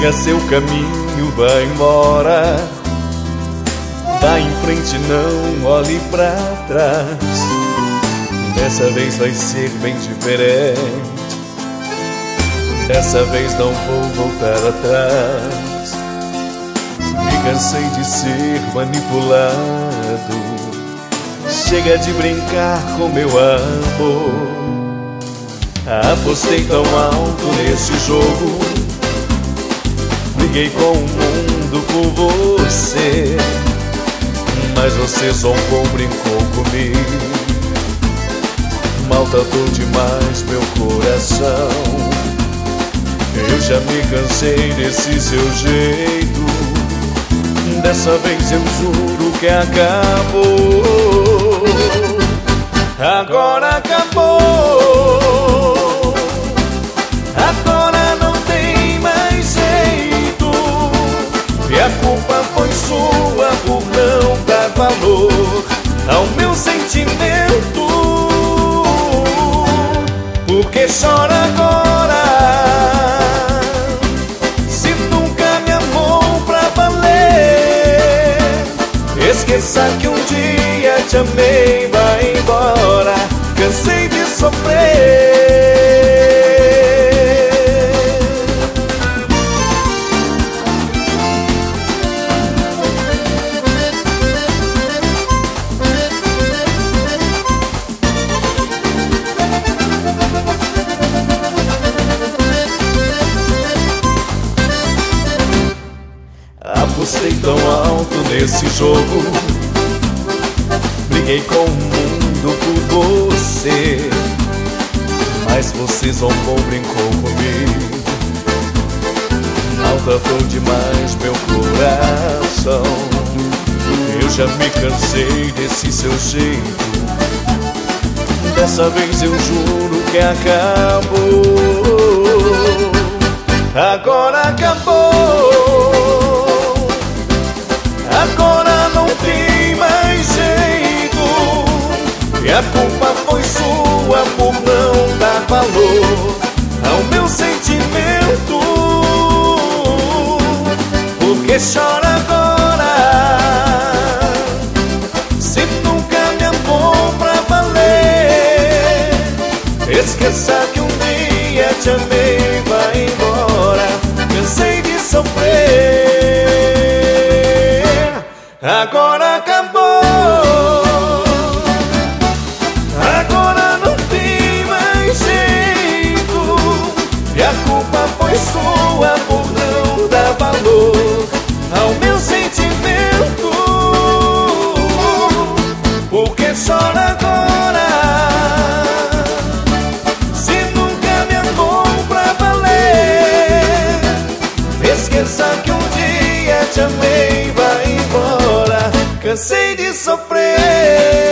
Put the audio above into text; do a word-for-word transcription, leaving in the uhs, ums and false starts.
Siga seu caminho, vai embora. Vá em frente, não olhe pra trás. Dessa vez vai ser bem diferente. Dessa vez não vou voltar atrás. Me cansei de ser manipulado. Chega de brincar com meu amor. Apostei tão alto nesse jogo. Briguei com o mundo por você, mas você zombou, brincou comigo. Maltratou demais meu coração. Eu já me cansei desse seu jeito. Dessa vez eu juro que acabou. Agora acabou. Agora não tem mais jeito. E a culpa foi sua por não dar valor ao meu sentimento. Por que chora agora? Se nunca me amou pra valer. Esqueça que um dia te amei, vai embora. Cansei de sofrer. Apostei tão alto nesse jogo. Briguei com o mundo por você, mas você zombou, brincou comigo. Maltratou demais meu coração. Eu já me cansei desse seu jeito. Dessa vez eu juro que acabou. Agora acabou. Agora não tem mais jeito. E a culpa foi sua por não dar valor ao meu sentimento. Por que chora agora? Se nunca me amou pra valer. Esqueça que um dia te amei, vai embora. Cansei de sofrer. Agora acabou. Agora não tem mais jeito. E a culpa foi sua por não dar valor ao meu sentimento. Por que chora agora? Se nunca me amou pra valer. Esqueça que um dia te amei, vai embora. Cansei de sofrer.